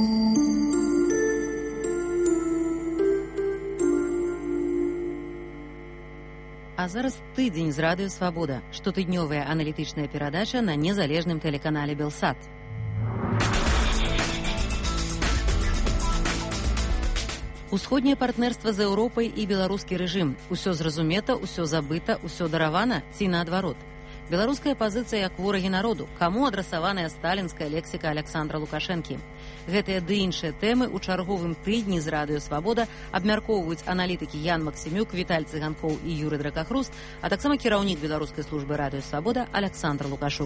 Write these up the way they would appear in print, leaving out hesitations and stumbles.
А зараз тыдзень з радыё «Свабода», штотыднёвая аналітычная перадача на незалежным тэлеканале «Белсат». Усходняе партнерства з Еўропай і беларускі рэжым. Усё зразумета, усё забыта, усё даравана ці наадварот. Беларуская пазіцыя як ворагі народу. Каму адрасаваная сталінская лексіка Александра Лукашэнкі? Гэтыя ды іншыя тэмы ў чарговым тыдні з радыё «Свабода» абмяркоўваюць аналітыкі Ян Максімюк, Віталь Цыганкоў і Юрый Дракахруст, а таксама кіраўнік беларускай службы радыё «Свабода» Александр Лукашук.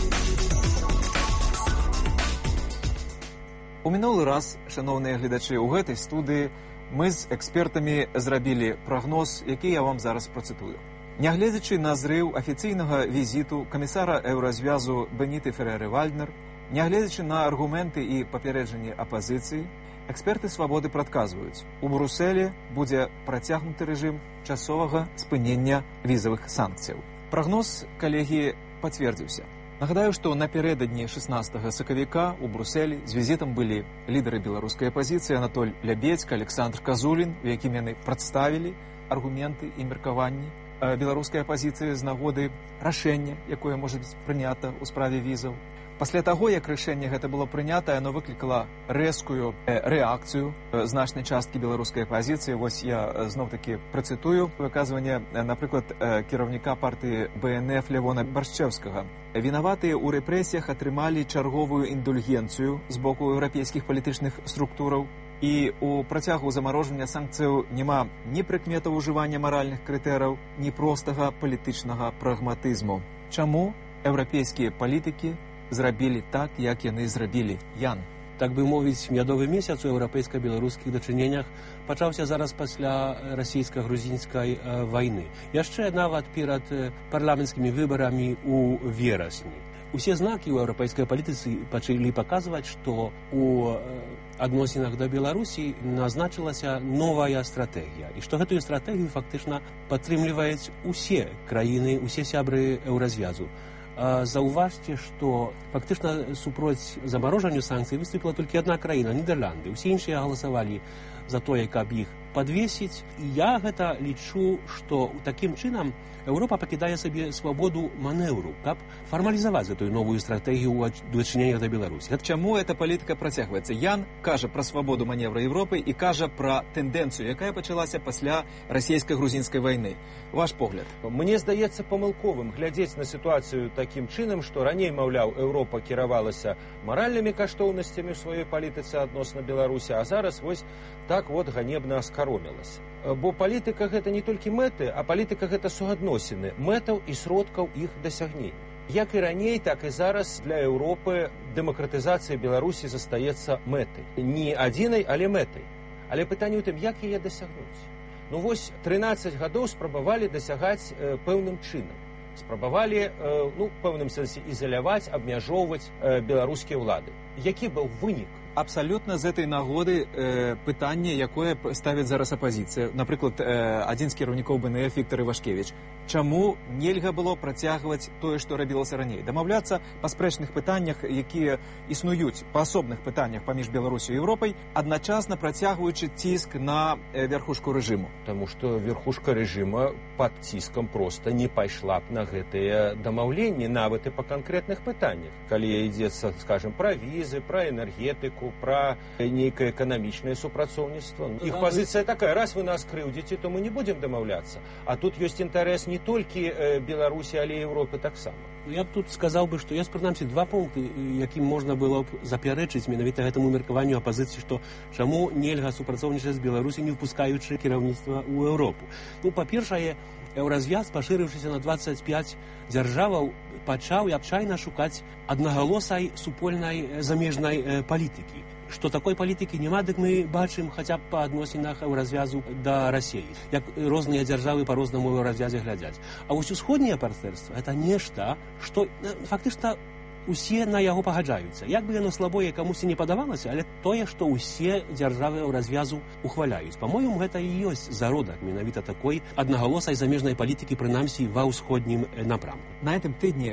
У мінулы раз, шановныя гледачы, у гэтай студыі мы з экспертамі зрабілі прагноз, які я вам зараз працытую. Нягледзячы на зрыў афіцыйнага візіту камісара еўразвязу Беніты Ферэры-Вальднер, нягледзячы на аргументы і папярэджанні апазіцыі, эксперты «Свабоды» прадказваюць, у Брусэлі будзе працягнуты рэжым часовага спынення візавых санкцыяў. Прагноз, калегі, пацвердзіўся. Нагадаю, што напярэдадні 16 сакавіка у Брусэлі з візітам былі лідары беларускай апазіцыі Анатоль Лябедзька, Александр Казулін, у якім яны прадставілі аргументы і меркаванні беларускай апазіцыі з нагоды рашэння, якое можа быць прынята ў справе візаў. Пасля таго, як рашэнне гэта было прынята, яно выклікала рэзкую рэакцыю значнай часткі беларускай апазіцыі. Вось я зноў-такі працытую выказванне, напрыклад, кіраўніка партыі БНФ Лявона Баршчэўскага. Вінаватыя ў рэпрэсіях атрымалі чарговую індульгенцыю з боку еўрапейскіх палітычных структураў, і ў працягу замарожвання санкцыяў няма ні прыкметаў ужывання маральных крытэраў, ні простага палітычнага прагматызму. Чаму еўрапейскія палітыкі зрабілі так, як яны зрабілі? Ян. Так бы мовіць, мядовы месяц у еўрапейска-беларускіх дачыненнях пачаўся зараз пасля расійска-грузінскай вайны. Яшчэ нават перад парламенцкімі выбарамі ў верасні. Усе знакі ў еўрапейскай палітыцы пачалі паказваць, што у адносінах да Беларусі назначылася новая стратэгія. І што гэтую стратэгію фактычна падтрымліваюць усе краіны, усе сябры еўразвязу. Заўважце, што фактычна супроць замарожанню санкцый выступіла толькі адна краіна, Нідерланды. Усе іншыя галасавалі за тое, каб іх падвесіць. І я гэта лічу, што такім чынам Еўропа пакідае сабе свабоду манеўру, каб фармалізаваць гэтую новую стратэгію ў дачыненнях да Беларусі. Чаму эта палітыка працягваецца? Ян кажа пра свабоду маневра Еўропы і кажа пра тэндэнцыю, якая пачалася пасля расійска-грузінскай вайны. Ваш погляд? Мне здаецца памылковым глядзець на сітуацыю такім чынам, што раней, маўляў, Еўропа кіравалася маральнымі каштоўнасцямі ў сваёй палітыцы адносна Беларусі, а зараз вось так вот ганебна аскаромілася. Бо палітыка гэта не толькі мэты, а палітыка гэта суадносіны мэтаў і сродкаў іх дасягнення. Як і раней, так і зараз для Еўропы дэмакратызацыя Беларусі застаецца мэтай. Не адзінай, але мэтай. Але пытанне ў тым, як яе дасягнуць. Ну вось 13 гадоў спрабавалі дасягаць пэўным чынам. Спрабавалі, у пэўным сэнсе, ізаляваць, абмяжоўваць беларускія ўлады. Які быў вынік? Абсалютна з этой нагоды пытанне, якое ставіць зараз апазіцыя. Напрыклад, адзін з кіраўнікоў БНФ Віктор Івашкевіч. Чаму нельга было працягваць тое, што рабілася раней? Дамаўляцца па спрэчных пытаннях, якія існуюць па асобных пытаннях паміж Беларусю і Еўропай, адначасна працягваючы ціск на верхушку рэжыму. Таму што верхушка рэжыма пад ціскам проста не пайшла б на гэтыя дамаўленні, нават і па канкрэтных пытаннях. Калі ідзецца, скажем, пра візы, пра энергетыку, пра нейкае эканамічнае супрацоўніцтва. Іх пазіцыя такая: раз вы нас крыўдзіце, то мы не будзем дамаўляцца. А тут ёсць інтарэс не толькі Беларусі, але і Еўропы таксама. Я б тут сказаў бы, што ёсць прынамсі два пункты, якім можна было б запярэчыць менавіта гэтаму меркаванню апазіцыі, што чаму нельга супрацоўнічаць з Беларусі, не впускаючы кіраўніцтва ў Еўропу. Па-першае, еўразвяз, пашырыўшыся на 25 дзяржаваў, пачаў і абчайна шукаць аднагалосай супольнай замежнай палітыкі. Што такой палітыкі няма, дык мы бачым хаця б па адносінах еўразвязу да Расіі, як розныя дзяржавы па-рознаму еўразвязе глядзяць. А вось усходняе партнерства — гэта нешта, што фактычна усе на яго пагаджаюцца. Як бы яно слабое камусі не падавалася, але тое, што ўсе дзяржавы еўразвязу ухваляюць. Па-мойму, гэта і ёсць зародак менавіта такой аднагалосай замежнай палітыкі, прынамсі ва ўсходнім напрамку. На гэтым тыдні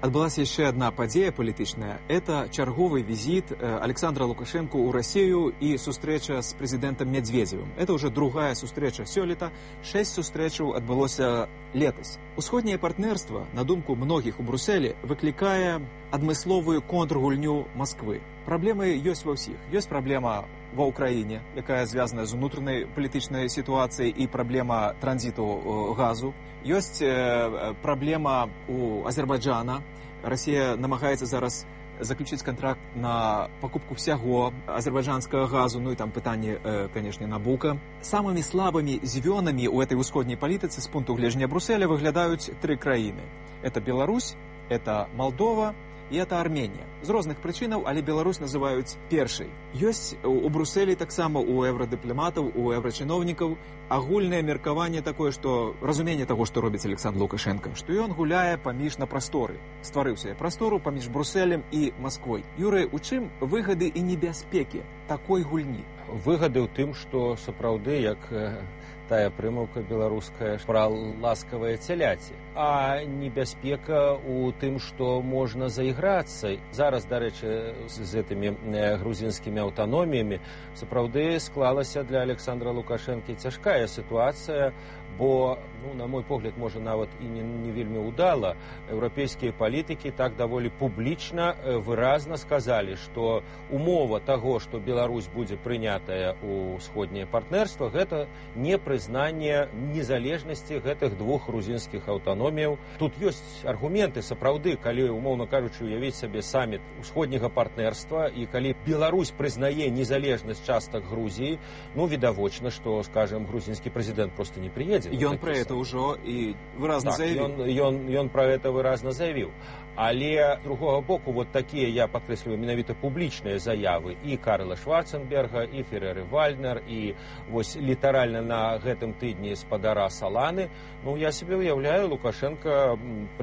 Адбылася яшчэ одна падзея палітычная. Это чарговы візіт Александра Лукашенко ў Расію і сустрэча з прэзідэнтам Медведзевым. Это уже другая сустрэча сёлета. 6 сустрэчаў адбылося летась. Усходняе партнерство, на думку многіх у Брусэлі, выклікае адмысловую контргульню Москвы. Праблемы ёсць ва ўсіх. Ёсць праблема ва ўкраіне, якая звязана з унутранай палітычнай сітуацыяй і праблема транзіту газу. Ёсць праблема у Азербайджана. Россия намагаецца зараз заключыць контракт на покупку всяго азербайджанскага газу, ну і там пытанне, конечно, Набука. Самымі слабымі звёнамі ў этой усходняй палітыцы з пункту гледжання Брусэля выглядаюць 3 краіны. Это Беларусь, это Молдова і это Арменія. З розных прычынаў, але Беларусь называюць першай. Ёсць у Брусэлі таксама у еўрадыпламатаў, у еўрачыноўнікаў агульнае меркаванне такое, што разуменне таго, што робіць Александр Лукашенко, што ён гуляе паміж на прасторы. Стварыў сабе прастору паміж Брусэлем і Масквой. Юрый, у чым выгады і небяспекі такой гульні? Выгады ў тым, што сапраўды, як тая прымаўка беларуская пра ласкавае цяляці. А небяспека ў тым, што можна заіграцца. Зараз, дарэчы, з гэтымі грузінскімі аўтаноміямі сапраўды склалася для Александра Лукашэнкі цяжкая сітуацыя, бо, на мой погляд, можа нават і не вельмі ўдала, еўрапейскія палітыкі так даволі публічна, выразна сказалі, што умова таго, што Беларусь будзе прынятая ў усходняе партнерства, гэта не прызнанне незалежнасці гэтых двух грузінскіх аўтаноміяў. Тут ёсць аргументы, сапраўды, калі, умоўна кажучы, уявіць сабе саміт усходняга партнерства, і калі Беларусь прызнае незалежнасць частак Грузіі, відавочна, што, скажем, грузінскі прэзідэнт проста не прыедзе. Ён пра гэта ўжо і выразна заявіў. Ён пра гэта выразна заявіў. Але, з другога боку, такія, я падкрэсліваю, менавіта публічныя заявы і Карла Шварценберга, і Ферэры Вальнер, і літаральна на гэтым тыдні спадара Саланы. Я себе уяўляю, Лукашенко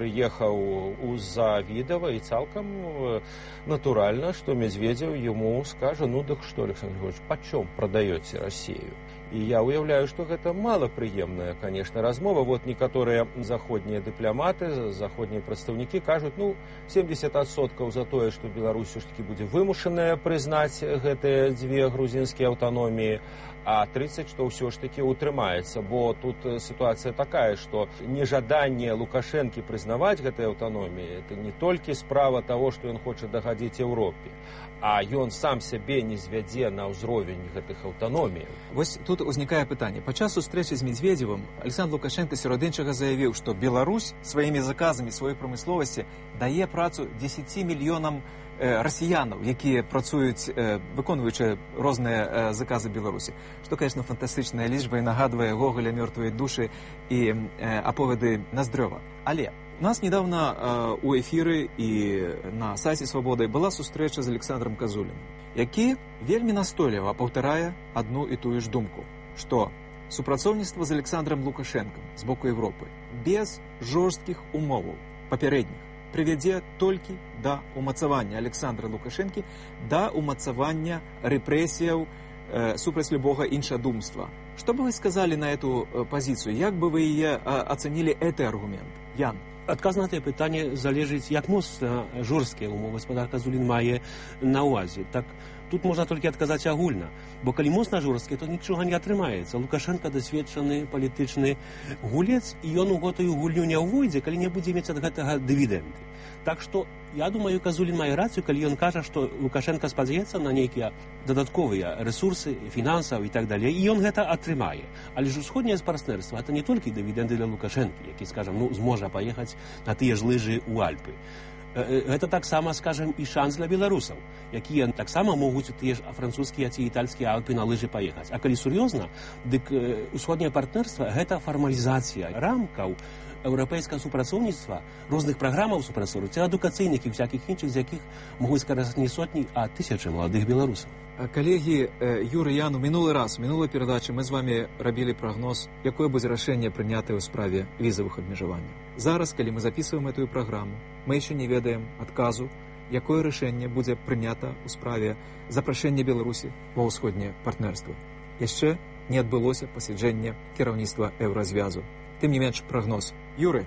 прыехаў у Завідава, і цалкам натуральна, што Медведзев яму скажа: дык што, Александр Григорьевич, пачом прадаёце Расію? І я уяўляю, што гэта малапрыемная, конечно, размова. Некаторыя заходнія дыпламаты, заходнія прадстаўнікі кажуць, 70% за тое, што Беларусь ўсё-таки будзе вымушаная прызнаць гэтыя дзве грузінскія аўтаноміі, а 30%, што ўсё ж таки утрымаецца, бо тут сітуацыя такая, што нежаданне Лукашэнкі прызнаваць гэтыя аўтаноміі, это не толькі справа таго, што ён хоча дагадзіць Еўропе, а ён сам сябе не звядзе на ўзровень гэтых аўтаноміяў. Вось тут узнікае пытанне. Падчас сустрэчы з Медведзевым Александр Лукашенко сярод іншага заявіў, што Беларусь сваімі заказамі сваёй прамысловасці дае працу 10 мільёнам расіянаў, якія працуюць, выконваючы розныя заказы Беларусі. Што, конечно, фантастычная лічба і нагадвае Гоголя «Мёртвыя душы» і аповеды Наздрёва. Але у нас недавно у эфіры і на сайце «Свабоды» была сустрэча з Александром Казуліным, які вельмі настойліва паўтарае адну і тую ж думку, што супрацоўніцтва з Александром Лукашэнкам з боку Европы без жорсткіх умоваў папярэдніх прывядзе толькі да умацавання Александра Лукашэнкі, да умацавання рэпрэсіяў супраць любога іншадумства. Што бы вы сказалі на эту пазіцыю? Як бы вы яе ацанілі гэты аргумент? Ян? Адказ на тое пытанне залежыць, як моцна жорсткія умовы гаспадар Казулін мае на ўвазе. Так тут можна толькі адказаць агульна, бо калі моцна жорсткія, то нічога не атрымаецца. Лукашенко дасведчаны палітычны гулец, і ён у гэтую гульню не ўвойдзе, калі не будзе мець ад гэтага дывідэнды. Так што, я думаю, Казулін мае рацыю, калі ён кажа, што Лукашенко спадзяецца на нейкія дадатковыя рэсурсы, фінансаў і так далей, і ён гэта атрымае. Але ж усходняе партнерства — гэта не толькі дывідэнды для Лукашэнкі, які, скажам, зможа паехаць на тыя ж лыжы ў Альпы. Гэта таксама, скажем, і шанс для беларусаў, якія таксама могуць у тыя ж французскія ці італьскія Альпы на лыжы паехаць. А калі сур'ёзна, дык усходняе партнерства — гэта фармалізацыя рамкаў еўрапейскага супрацоўніцтва, розных праграмаў супрацоўніцтва, адукацыйных і всякіх іншых, з якіх могуць скарыстаць не сотні, а тысячы маладых беларусаў. Калегі, Юрый, Ян, у минулой перадачы мы з вами рабілі прагноз, якое будзе рашэнне прынятае ў справе візавых абмежаванняў. Зараз, калі мы записываем эту праграму, мы яшчэ не ведаем адказу, якое рашэнне будзе прынята ў справе запрашэння Беларусі ва ўсходняе партнерства. Яшчэ не адбылося пасяджэнне кіраўніцтва еўразвязу. Тым не менш, прагноз. Юрый,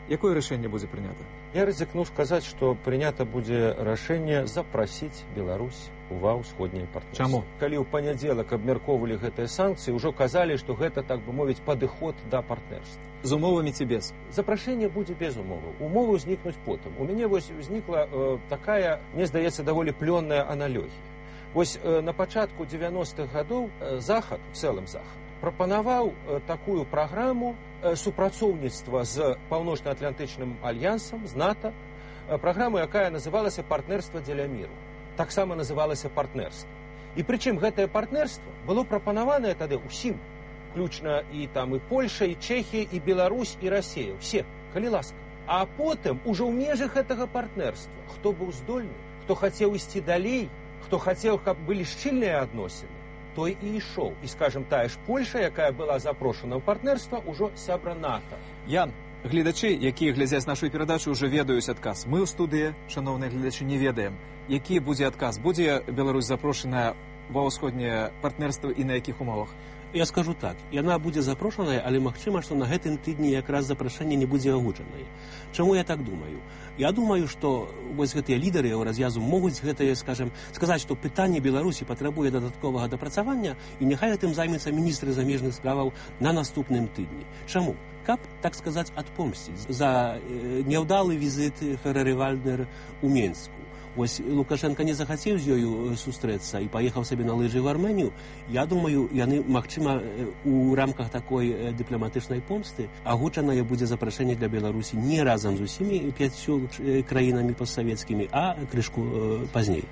Якое рашэнне будзе прынята? Я рызыкну сказаць, што прынята будзе рашэнне запрасіць Беларусь ва ўсходняе партнерства. Чаму? Калі ў панядзелак абмяркоўвалі гэтыя санкцыі, ўжо казалі, што гэта, так бы мовіць, падыход да партнерства. З умовамі ці без? Запрашэнне будзе без умоваў. Умовы ўзнікнуць потым. У мяне вось узнікла такая, мне здаецца, даволі плённая аналогія. Вось на пачатку 90-х гадоў Захад, в цэлым Захад, прапанаваў такую праграму супрацоўніцтва з Паўночна-Атлантычным альянсам, з НАТО, праграму, якая называлася «Партнерства дзеля міру». Таксама называлася партнерства. І прычым гэтае партнерства было прапанаванае тады ўсім, включна і там і Польша, і Чэхія, і Беларусь, і Расія, усе, калі ласка. А потым ужо ў межах гэтага партнерства, хто быў здольны, хто хацеў ісці далей, хто хацеў, каб былі шчыльныя адносіны, той і ішоў. І, скажем, тая ж Польша, якая была запрошана ў партнерства, ужо сябра НАТО. Ян, гледачы, якія глядзяць нашу перадачу, ўжо ведаюць адказ. Мы ў студыі, шановныя гледачы, не ведаем, які будзе адказ. Будзе Беларусь запрошаная ва ўсходняе партнерства і на якіх умовах? Я скажу так, яна будзе запрошаная, але магчыма, што на гэтым тыдні якраз запрашэнне не будзе агучанае. Чаму я так думаю? Я думаю, што вось гэтыя лідары еўразвязу могуць гэтае, скажем, сказаць, што пытанне Беларусі патрабуе дадатковага дапрацавання, і няхай гэтым займецца міністры замежных справаў на наступным тыдні. Чаму? Каб, так сказаць, адпомсціць за няўдалы візіт Ферэры Вальднер у Менску. Вось Лукашенко не захацеў з ёю сустрэцца і паехаў сабе на лыжы в Арменію. Я думаю, яны, магчыма, у рамках такой дыпламатычнай помсты агучанае будзе запрашэнне для Беларусі не разам з усімі 5 краінамі постсавецкімі, а крышку пазней.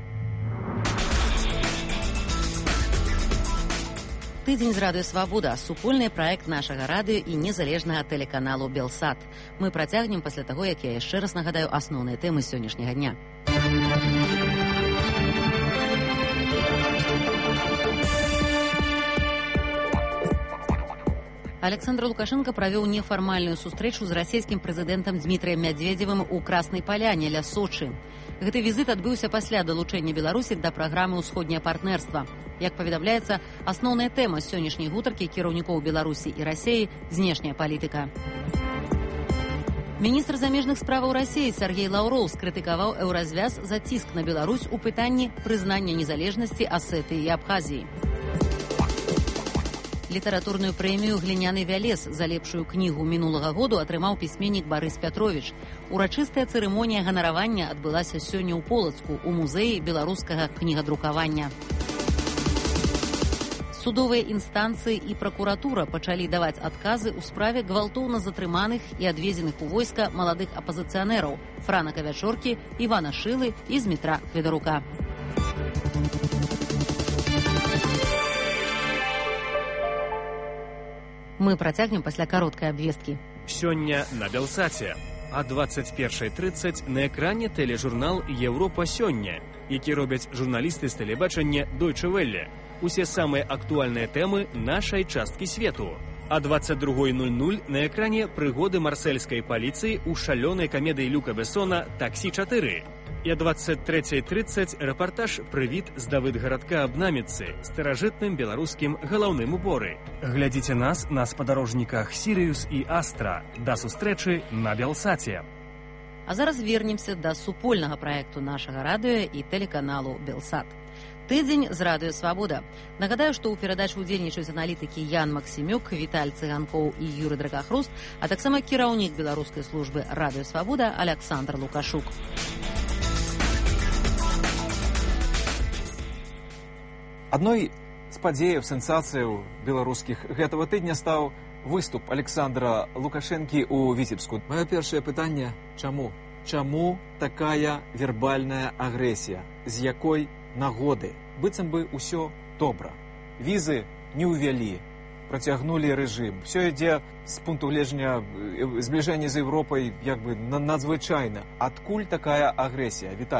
Тыдзень з радыё «Свабода» – супольны праект нашага радыё і незалежнага тэлеканалу «Белсат». Мы працягнем пасля таго, як я яшчэ раз нагадаю асноўныя тэмы сённяшняга дня. Александр Лукашенко правёў нефармальную сустрэчу з расійскім прэзідэнтам Дмітрыем Мядзведзевым у Краснай Паляне ля Сочы. Гэты візіт адбыўся пасля далучэння Беларусі да праграмы «Усходняе партнерства». Як паведамляецца, асноўная тэма сённяшняй гутаркі кіраўнікоў Беларусі і Расіі – знешняя палітыка. Міністр замежных справаў Расіі Сергей Лаўроў скрытыкаваў еўразвяз за ціск на Беларусь у пытанні прызнання незалежнасці Асетыі і Абхазіі. Літаратурную прэмію «Гліняны вялез» за лепшую кнігу мінулага году атрымаў пісьменнік Барыс Пятровіч. Урачыстая цырымонія ганаравання адбылася сёння ў Полацку у музеі беларускага кнігадрукавання. Судовыя інстанцыі і пракуратура пачалі даваць адказы ў справе гвалтоўна затрыманых і адвезеных у войска маладых апазіцыянераў Франа Кавячоркі, Івана Шылы і Змітра Федарука. Мы працягнем пасля кароткай абвесткі. Сёння на Белсаце. А 21:30 на экране тэлежурнал «Еўропа сёння», які робяць журналісты з тэлебачання Deutsche Welle. Усе самыя актуальныя тэмы нашай часткі свету. А 22:00 на экране прыгоды марсельскай паліцыі ў шалёнай камедыі Люка Бессона «Таксі 4». І а 23:30 рэпартаж «Прывіт з Давыдгарадка аб наміцы» старажытным беларускім галаўным уборы. Глядзіце нас на спадарожніках «Сірыус» і «Астра». Да сустрэчы на Белсаце. А зараз вернемся да супольнага праекту нашага радыё і тэлеканалу «Белсат». Тыдзень з радыё «Свабода». Нагадаю, што ў перадачы ўдзельнічаюць аналітыкі Ян Максімюк, Віталь Цыганкоў і Юрый Драгахруст, а таксама кіраўнік беларускай службы радыё «Свабода» Александр Лукашук. Адной з падзеяў, сенсацыяў беларускіх гэтага тыдня стаў выступ Александра Лукашэнкі ў Віцебску. Маё першае пытанне – чаму? Чаму такая вербальная агрэсія? З якой нагоды? Быццам бы ўсё добра. Візы не ўвялі, працягнулі рэжым. Всё ідзе з пункту гледжання збліжэння з Еўропай як бы надзвычайна. Адкуль такая агрэсія? Віталь?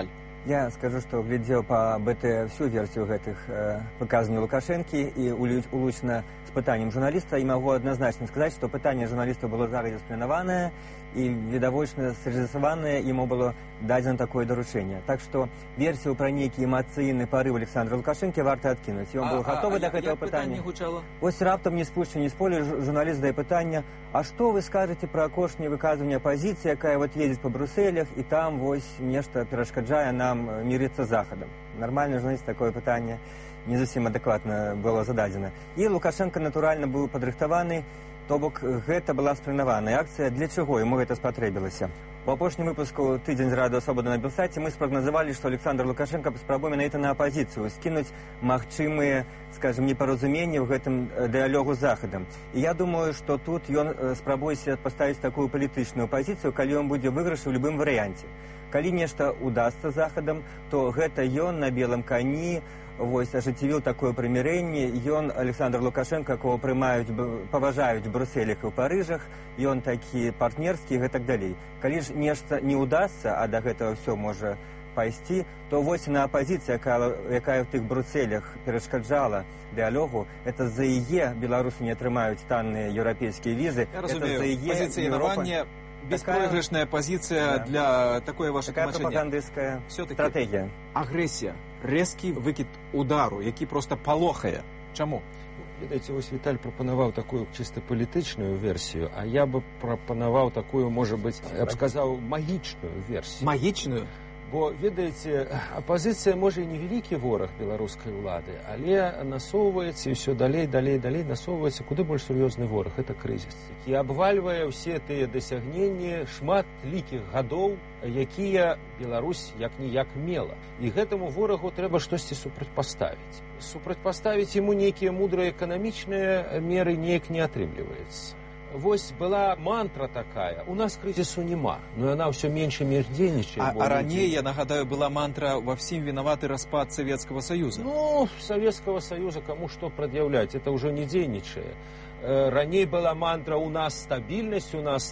Я скажу, што глядзеў па БТ всю версію гэтых выказанняў Лукашэнкі і улучна з пытаннем журналіста, і магу адназначна сказаць, што пытанне журналіста было зараз спланаванае і відавочна срэжысаванае, яму было дадзена такое даручэнне. Так што версію пра нейкі эмацыйны парыў Александра Лукашэнкі варта адкінуць. Ён быў гатовы да гэтага пытання. Вось раптам не спушчу, не з поля журналіст дае пытання: а што вы скажаце пра апошняе выказванне апазіцыі, якая вот едзе па Брусселях і там вось нешта перашкаджае нам мірыцца з Захадам? Нармальны журналіст такое пытанне не зусім адэкватна было зададзена. І Лукашенко, натуральна, быў падрыхтаваны, то бок гэта была спланаваная акцыя. Для чаго яму гэта спатрэбілася? У апошнім выпуску «Тыдзень з Радыё Свабода» на Белсаце мы спрагназавалі, што Александр Лукашенко спрабуе менавіта на апазіцыю скінуць магчымыя, скажем, непаразуменні ў гэтым дыялогу з Захадам. І я думаю, што тут ён спрабуе паставіць такую палітычную пазіцыю, калі ён будзе выйгрышы ў любым варыянце. Калі нешта удасца Захадам, то гэта ён на белым кані вось ажыццявіў такое прымірэнне. Ён, Александр Лукашенко, якого паважаюць у Брусселях і ў Парыжах, ён такі партнерскі і гэтак далей. Калі ж нешта не удасца, а да гэтага ўсё можа пайсці, то вось на апазіцыя, якая ў тых Брусселях перашкаджала дыялогу, это за яе беларусы не атрымаюць танныя еўрапейскія візы. Я разумею, пазіцыянаванне, беспроигрышная позиция для такое ваше такая тлумачэнне. Пропагандистская стратегия. Агрессия, резкий выкид удару, які просто палохае. Чаму? Ведаеце, вось Віталь прапанаваў такую чыста палітычную версію, а я бы прапанаваў такую, можа быць, я б сказаў, магічную версію. Магічную? Бо, ведаеце, апазіцыя можа і невялікі вораг беларускай улады, але насоўваецца і ўсё далей насоўваецца куды больш сур'ёзны вораг, это крызіс, які абвальвае ўсе тыя дасягненні шмат лікіх гадоў, якія Беларусь як-ніяк мела. І гэтаму ворагу трэба штосьці супрацьпаставіць. Супрацьпаставіць яму нейкія мудрыя эканамічныя меры неяк не атрымліваецца. Вось была мантра такая: у нас крызісу няма, но яна ўсё менш і менш дзейнічае. А раней, я нагадаю, была мантра: во всем виноваты распад Советского Союза. Ну, Советского Союза кому что предъявлять, это уже не дзейнічае. Раней была мантра: у нас стабильность,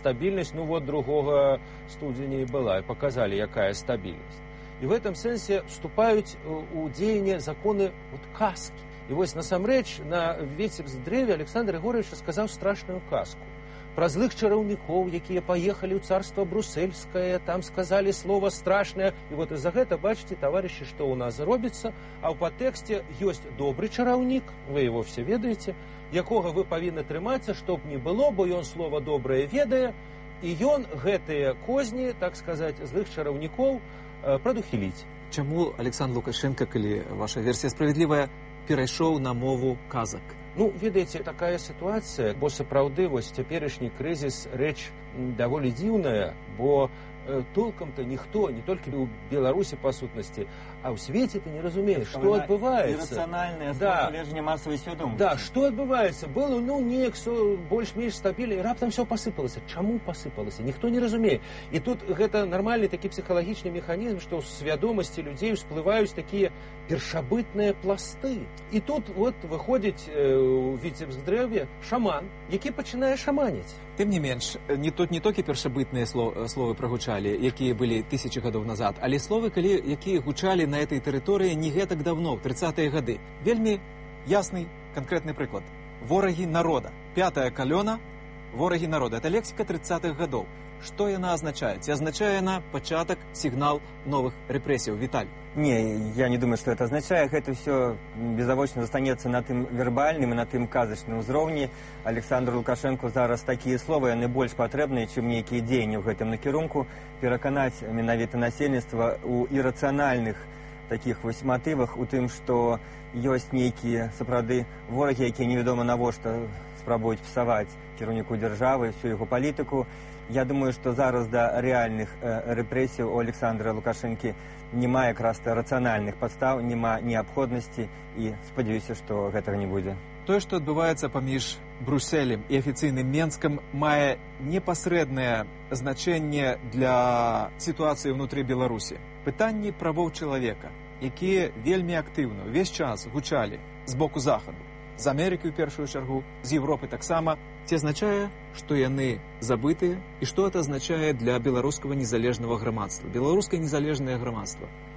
ну вот 2 студзеня і была, и показали, якая стабильность. И в этом сенсе вступаюць у дзеянне законы вот казки. І вось насамрэч на Віцебск-дрэве Александр Григорьевич сказаў страшную казку пра злых чараўнікоў, якія паехалі ў царства брусельскае, там сказалі слова страшнае. І вот из-за гэта, бачыце, таварышы, што ў нас робіцца, а ў падтэксце ёсць добры чараўнік, вы его все ведаеце, якога вы павінны трымацца, чтоб не было, бо ён слова добрае ведае, і ён гэтыя козні, так сказаць, злых чараўнікоў прадухіліць. Чаму Александр Лукашенко, калі ваша версія справядлівая, перайшоў на мову казак? Ну, ведаеце, такая ситуация, бо сапраўды вось цяперашні крызіс рэч даволі дзіўная, бо толком-то ніхто, не толькі ў Беларусі па сутнасці, а ў свеце-то не разумее, што адбываецца. Иррациональное способлежание массовой свядомости. Да, што адбываецца? Было, ну, неяк больш-менш стабільна, і раптам все пасыпалася. Чаму пасыпалася? Ніхто не разумее. І тут гэта нармальны такі псіхалагічны механізм, што ў свядомасці людзей усплываюць такія першабытныя пласты. І тут вот выходзіць у Віцебск-дрэве шаман, які пачынае шаманіць. Тым не менш, не толькі першабытныя словы прагучалі, якія былі 1000 гадоў назад, але словы, якія гучалі на этой тэрыторыі не гэтак давно, в 30-е гады. Вельмі ясны канкрэтны прыклад. Ворагі народа. 5-я калёна, ворагі народа. Это лексіка 30-х гадоў. Што яна азначае? Ці азначае яна пачатак, сігнал новых рэпрэсіяў? Віталь. Не, я не думаю, что это означает. Это все безавочна застанецца на тым вербальным і на тым казачным узроўні. Александру Лукашенко зараз такія словы, яны больш патрэбныя, чым нейкія дзеянні ў гэтым накірунку. Пераканаць менавіта насельніцтва ў ірацыянальных такіх вось матывах, у тым, што ёсць нейкія сапраўды ворагі, якія невядома навошта спрабуюць псаваць кіраўніку дзяржавы, всю яго палітыку. Я думаю, што зараз да рэальных рэпрэсіяў у Александра Лукашэнкі няма якраз рацыянальных падстаў, няма неабходнасці, і спадзяюся, што гэтага не будзе. Тое, што адбываецца паміж Брусселем і афіцыйным Менскам, мае непасрэднае значэнне для сітуацыі ўнутры Беларусі. Пытанні правоў чалавека, якія вельмі актыўна ўвесь час гучалі з боку Захаду, з Амерыкі ў першую чаргу, з Европы таксама, ці азначае, што яны забытыя, і што это азначае для беларускага незалежнага грамадства, беларускае незалежнае грамадства?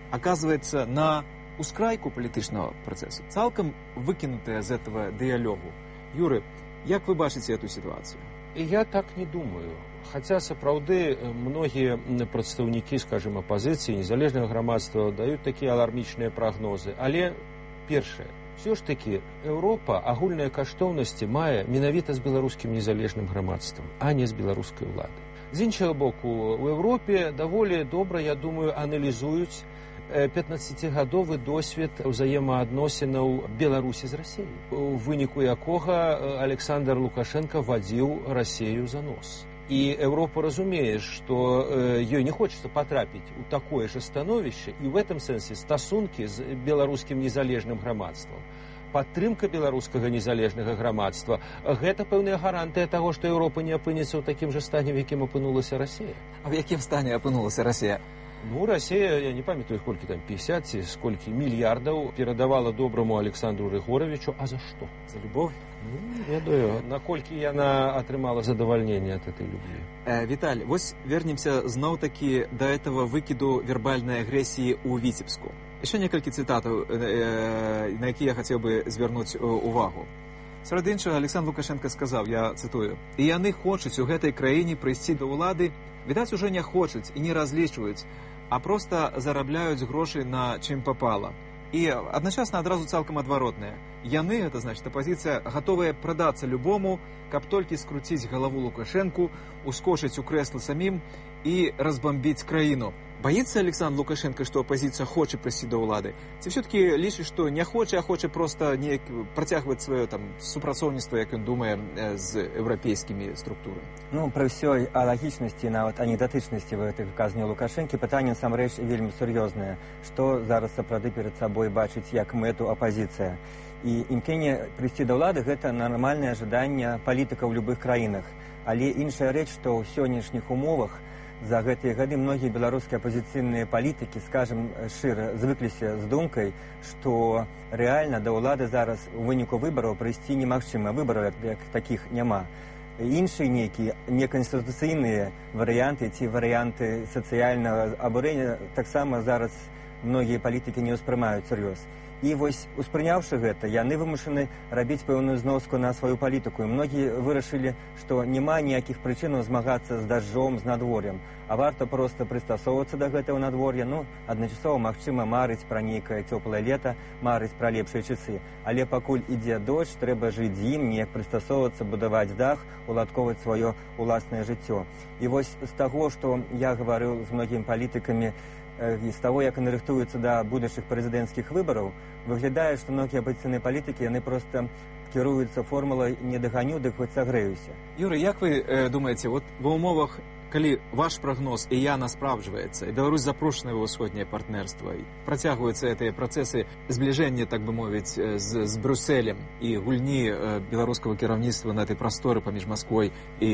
оказывается на ускрайку палітычнага працэсу, цалкам выкінутая з этого дыялогу. Юры, як вы бачыце эту сітуацыю? І я так не думаю. Хаця сапраўды многія прадстаўнікі, скажем, апазіцыі, незалежнага грамадства даюць такія алармічныя прагнозы. Але першае, все ж таки Еўропа агульныя каштоўнасці мае менавіта з беларускім незалежным грамадствам, а не з беларускай уладай. З іншага боку, у Еўропе даволі добра, я думаю, аналізуюць 15-гадовы досвед ўзаемаадносінаў Беларусі з Расіяй, у выніку якога Александр Лукашенко вадзіў Расію за нос. І Еўропа разумее, што ёй не хочется потрапіць у такое же становішча, і в этом сэнсе стасункі з беларускім незалежным грамадствам, падтрымка беларускага незалежнага грамадства – гэта пэўная гарантыя таго, што Еўропа не апынецца ў такім жа стане, в якім апынулася Расія. А в якім стане апынулася Расія? Ну, Россия, я не памятаю, сколько там, 50 ці сколько мільярдаў перадавала добраму Александру Григоровичу. А за что? За любовь? Ну, ведаю, наколькі яна атрымала задавальненне от этой любви. Віталь, вось вернемся зноў-таки до этого выкіду вербальнай агрэсіі ў Віцебску. Яшчэ некалькі цытатаў, на якія я хацеў бы звярнуць увагу. Сярод іншага, Александр Лукашенко сказаў, я цытую, «І яны хочуць у гэтай краіне прыйсці да ўлады, відаць, уже не хочуць і не разлічваюць, а просто зарабляюць грошы на чым попала». І адначасна адразу цалкам адваротнае. Яны, гэта значыць, апазіцыя, гатовая прадацца любому, каб толькі скруціць галаву Лукашэнку, ускочыць у крэсла самім і разбамбіць краіну. Боится Александр Лукашенко, что оппозиция хочет прийти до улады? Ці все-таки лишь что не хочет, а хочет просто не протягивать свое там супрацоўніцтва, як он думае, з еўрапейскімі структурамі? Ну, при всей алагічнасці, нават анекдотычнасці в гэтых выказанні Лукашэнкі, пытанне насамрэч вельмі сур'ёзнае. Што зараз сапраўды перад сабой бачыць як мэту апозіцыя? І імкненне прыйсці да ўлады – гэта нармальнае жаданне палітыкаў у любых краінах. Але іншая рэч, што ў сённяшніх умовах за гэтыя гады многія беларускія апозіцыйныя палітыкі, скажем шчыра, звыкліся з думкай, што рэальна да ўлады зараз у выніку выбараў прыйсці немагчыма. Выбараў як такіх няма. Іншыя нейкія неканстытуцыйныя варыянты ці варыянты сацыяльнага абурэння таксама зараз многія палітыкі не ўспрымаюць сур'ёз. І вось, успрыняўшы гэта, яны вымушаны рабіць пэўную зноску на сваю палітыку. І многія вырашылі, што няма ніякіх прычынаў змагацца з дажджом, з надвор'ем, а варта проста прыстасоўвацца да гэтага надвор'я. Ну, адначасова, магчыма, марыць пра нейкае цёплае лета, марыць пра лепшыя часы. Але пакуль ідзе дождж, трэба жыць з ім, неяк прыстасоўвацца, будаваць дах, уладкоўваць сваё ўласнае жыццё. І вось з таго, што я гаварыў з многімі палітыкамі, і з таго, як яны рыхтуюцца да будучых прэзідэнцкіх выбараў, выглядае, што многія апозіцыйныя палітыкі, яны проста кіруюцца формулай «не даганю, дык хоць сагрэюся». Юрий, як вы думаете, вот в умовах, калі ваш прогноз і яна спраўджваецца, і Беларусь запрошана ў ўсходняе партнерство, і працягваюцца гэтыя працэсы збліжэння, так бы мовіць, з Брюсселем і гульні беларускага кіраўніцтва на этой прасторы паміж Масквой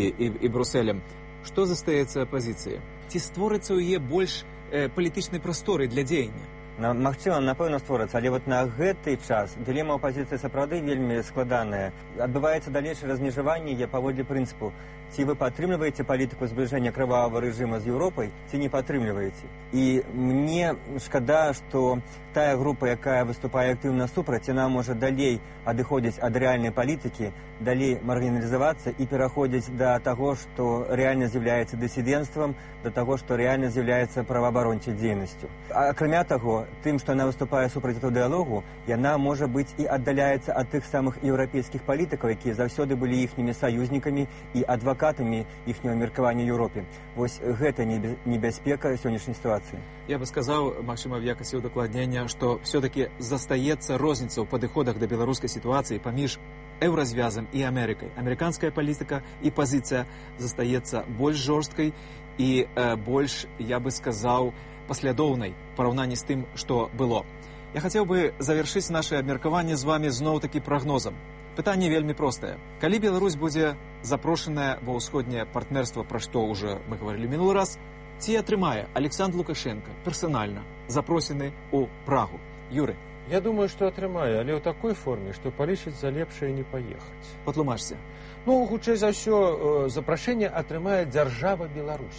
і Брюсселем, што застаецца апозіцыі? Ці створыцца ў яе больш палітычнай прасторы для дзеяння? Магчыма, напэўна, створыцца, але вот на гэты час дылема апозіцыі сапраўды вельмі складаная. Адбываецца далейшае размежаванне паводле прынцыпу, ці вы падтрымліваеце палітыку збліжэння крывавага рэжыма з Еўропай, ці не падтрымліваеце. І мне шкада, што тая група, якая выступае актыўна супраць, яна можа далей адыходзіць ад рэальнай палітыкі, далей маргіналізавацца і пераходзіць да таго, што рэальна з'яўляецца дысідэнцтвам, да таго, што рэальна з'яўляецца праваабарончай дзейнасцю. Акрамя таго, тым, што яна выступае супраць этого дыялогу, яна, можа быць, і аддаляецца ад тых самых еўрапейскіх палітыкаў, якія заўсёды былі іхнімі саюзнікамі і адвакатамі іхняга меркавання ў Еўропе. Вось гэта небяспека сённяшняй сітуацыі. Я бы сказаў, магчыма, в якасці удакладнення, што все-таки застаецца розніца ў падыходах да беларускай сітуацыі паміж еўразвязам і Амерыкай. Амерыканская палітыка і пазіцыя застаецца больш жорсткай і больш, я бы сказаў, паслядоўнай параўнанні з тым, што было. Я хацеў бы завяршыць наше абмеркаванне з вами зноў-такі прагнозам. Пытанне вельмі простае. Калі Беларусь будзе запрошаная ва ўсходняе партнерство, пра што ўжо мы гаварылі мінулы раз, ці атрымае Александр Лукашенко персанальна запросены ў Прагу? Юры? Я думаю, што атрымае, але ў такой форме, што палічыць за лепшае не паехаць. Патлумачце. Ну, хутчэй за ўсё, запрашэнне атрымае дзяржава Беларусь.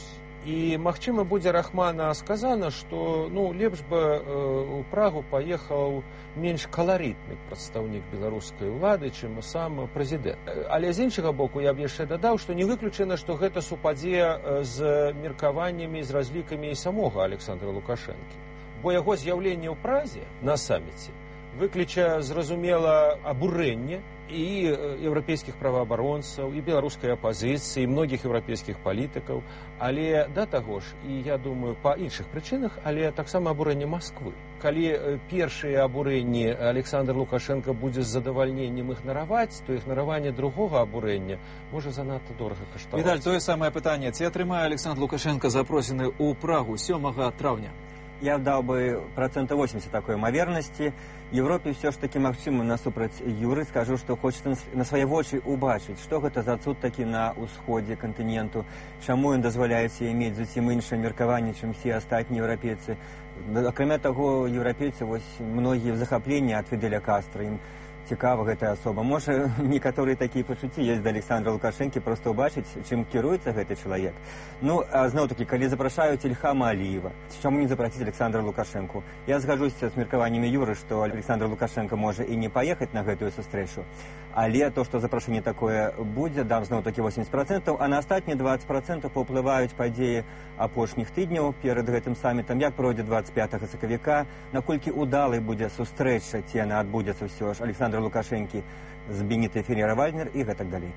І, магчыма, будзе Рахмана сказана, што лепш бы у Прагу паехаў менш каларытны прадстаўнік беларускай улады, чым сам прэзідэнт. Але з іншага боку, я б яшчэ дадаў, што не выключана, што гэта супадзе з меркаваннямі, з разлікамі і самога Александра Лукашэнкі. Бо яго з'яўленне ў Празе на саміце выкліча, зразумела, абурэнне і еўрапейскіх праваабаронцаў, і беларускай апазіцыі, і многіх еўрапейскіх палітыкаў, але да таго ж, і я думаю, па іншых прычынах, але таксама абурэнне Масквы. Калі першыя абурэнні Александр Лукашенко будзе з задавальненнем ігнараваць, то ігнараванне другога абурэння можа занадта дорага каштаваць. Віталь, тое самае пытанне. Ці атрымае Александр Лукашенко запрошены ў Прагу 7 траўня? Я даў бы 80% такой імавернасці. Европе все ж таки магчыма насупраць Юры скажу, што хочется на свае вочы убачыць, што гэта за цуд такі на ўсходзе кантыненту, чаму ён дазваляе себе мець зусім іншае меркаванне, чым все астатнія еўрапейцы. Акрамя таго, еўрапейцы многія захапленні ад Фідэля Кастра, ім цікава гэтая асоба. Можа, некаторыя такія пачуцці ёсць да Александра Лукашэнкі, проста ўбачыць, чым кіруецца гэты чалавек. А зноў-такі, калі запрашаюць Ільхама Аліева, чаму не запрасіць Александра Лукашэнку? Я згаджуся з меркаваннямі Юры, што Александр Лукашенко можа і не паехаць на гэтую сустрэчу, але то, што запрашэнне такое будзе, дам зноў-такі 80%, а на астатнія 20% паўплываюць падзеі апошніх тыдняў перад гэтым самітам, як пройдзе 25 сакавіка, наколькі удалай будзе сустрэча, ці яна адбудзецца ўсё ж Александра Лукашэнкі з Бенітай Феррера-Вальднер і гэтак далей.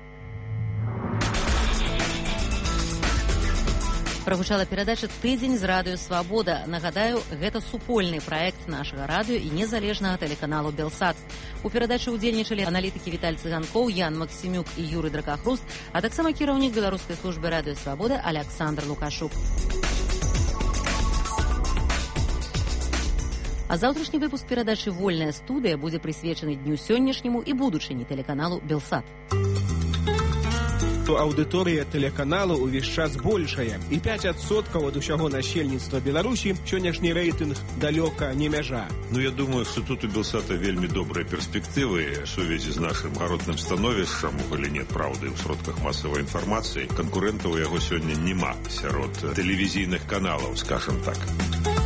Прагучала перадача «Тыдзень» з радыё «Свабода». Нагадаю, гэта супольны праект нашага радыё і незалежнага тэлеканалу «Белсат». У перадачы ўдзельнічалі аналітыкі Віталь Цыганкоў, Ян Максімюк і Юрый Дракахруст, а таксама кіраўнік беларускай службы радыё «Свабода» Александр Лукашук. А заўтрашні выпуск перадачы «Вольная студыя» будзе прысвечаны дню сённяшняму і будучыні тэлеканалу «Белсат». Аўдыторыя тэлеканалу ўвесь час большая, і 5% ад усяго насельніцтва Беларусі сённяшні рэйтынг далёка не мяжа. Я думаю, што тут у Белсата вельмі добрыя перспектывы ў сувязі з нашым гаротным становішчам у галіне праўды ў сродках масавай інфармацыі. Канкурэнтаў у яго сёння няма сярод тэлевізійных каналаў, скажам так.